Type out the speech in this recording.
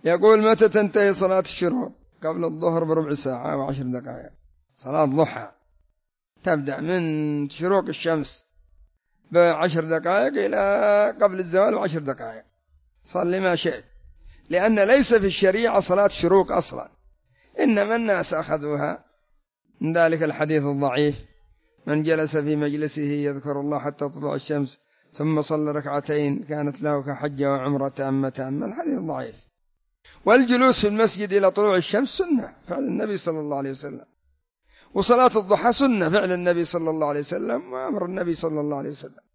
يقول متى تنتهي صلاة الشروق؟ قبل الظهر بربع ساعة و10 دقائق. صلاة ضحى تبدأ من شروق الشمس ب10 دقائق إلى قبل الزوال ب10 دقائق، صلي ما شئت، لأن ليس في الشريعة صلاة شروق أصلا، إنما الناس أخذوها من ذلك الحديث الضعيف: من جلس في مجلسه يذكر الله حتى تطلع الشمس ثم صلى ركعتين كانت له كحجة وعمرة تامة. الحديث ضعيف. والجلوس في المسجد إلى طلوع الشمس سنة فعل النبي صلى الله عليه وسلم، وصلاة الضحى سنة فعل النبي صلى الله عليه وسلم وأمر النبي صلى الله عليه وسلم.